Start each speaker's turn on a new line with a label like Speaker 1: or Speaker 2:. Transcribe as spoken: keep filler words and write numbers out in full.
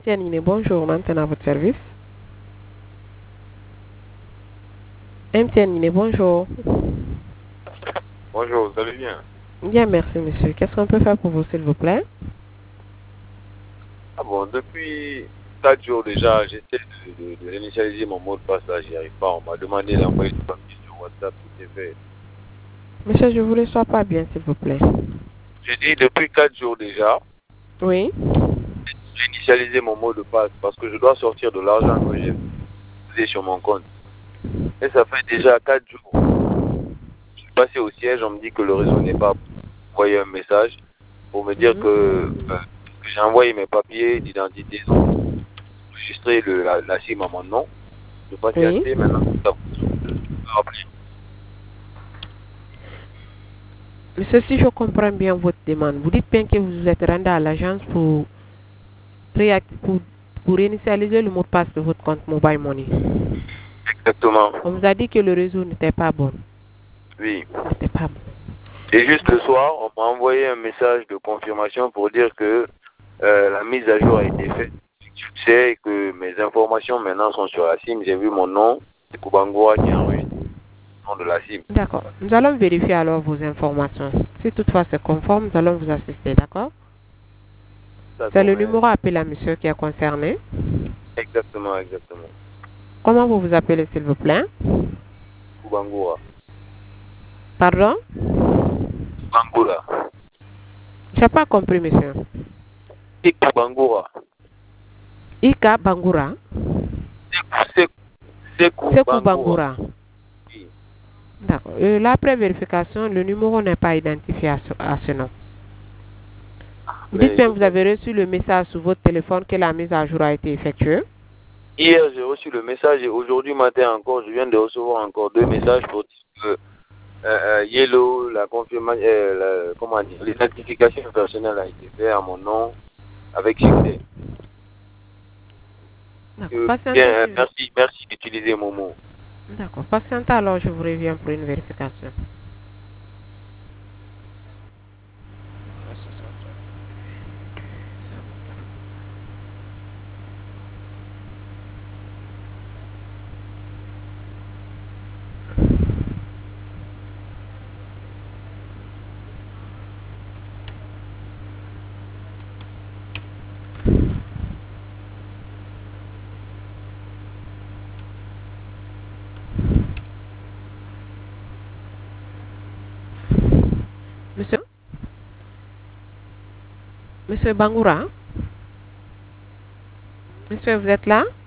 Speaker 1: Tianine, bonjour, maintenant à votre service. M. Tianine, bonjour.
Speaker 2: Bonjour, vous allez bien?
Speaker 1: Bien, merci, monsieur. Qu'est-ce qu'on peut faire pour vous, s'il vous plaît?
Speaker 2: Ah bon, depuis quatre jours déjà, j'essaie de, de, de réinitialiser mon mot de passe, là, j'y arrive pas. On m'a demandé d'envoyer du papier sur WhatsApp, tout est fait.
Speaker 1: Monsieur, je vous le sois pas bien, s'il vous plaît.
Speaker 2: J'ai dit depuis quatre jours déjà,
Speaker 1: Oui.
Speaker 2: réinitialiser mon mot de passe parce que je dois sortir de l'argent que j'ai posé sur mon compte. Et ça fait déjà quatre jours. Je suis passé au siège, on me dit que le réseau n'est pas bon. Envoyé un message pour me dire
Speaker 1: Mhm.
Speaker 2: que, euh, que j'ai envoyé mes papiers d'identité, donc enregistré le, la, la SIM à mon nom. Je passe
Speaker 1: Oui.
Speaker 2: assez maintenant. Ça vous rappeler.
Speaker 1: Monsieur, si je comprends bien votre demande, vous dites bien que vous êtes rendu à l'agence pour, réact- pour, pour réinitialiser le mot de passe de votre compte Mobile Money.
Speaker 2: Exactement.
Speaker 1: On vous a dit que le réseau n'était pas bon.
Speaker 2: Oui.
Speaker 1: N'était pas bon.
Speaker 2: Et juste le soir, on m'a envoyé un message de confirmation pour dire que euh, la mise à jour a été faite. Tu sais que mes informations maintenant sont sur la SIM. J'ai vu mon nom, c'est Kubangoa qui enregistre le nom de la SIM.
Speaker 1: D'accord. Nous allons vérifier alors vos informations. Si toutefois c'est conforme, nous allons vous assister, d'accord? C'est le
Speaker 2: D'accord,
Speaker 1: numéro
Speaker 2: hein.
Speaker 1: appelé à monsieur qui est concerné.
Speaker 2: Exactement, exactement.
Speaker 1: Comment vous vous appelez, s'il vous plaît?
Speaker 2: Kubangoa.
Speaker 1: Pardon?
Speaker 2: Kubangoa.
Speaker 1: Je n'ai pas compris, monsieur.
Speaker 2: C'est Kubangoa.
Speaker 1: Ika Bangura?
Speaker 2: C'est c'est
Speaker 1: Sekou
Speaker 2: Kubangoa.
Speaker 1: Bangura.
Speaker 2: Oui.
Speaker 1: D'accord. Euh, là, après vérification, le numéro n'est pas identifié à ce, à ce nom. Vous dites
Speaker 2: Mais
Speaker 1: bien
Speaker 2: je
Speaker 1: que vous
Speaker 2: pense.
Speaker 1: avez reçu le message sur votre téléphone que la mise à jour a été effectuée.
Speaker 2: Hier, j'ai reçu le message et aujourd'hui matin encore, je viens de recevoir encore deux messages pour dire que euh, euh, Yellow, la confirmation, euh, la- comment dire, l'identification personnelle a été faite à mon nom avec succès.
Speaker 1: D'accord.
Speaker 2: Euh, bien,
Speaker 1: Patientez,
Speaker 2: euh,
Speaker 1: s'il vous
Speaker 2: merci, merci d'utiliser mon mot.
Speaker 1: D'accord. Patientez alors, je vous reviens pour une vérification. Monsieur? Monsieur Bangura? Monsieur, vous êtes là?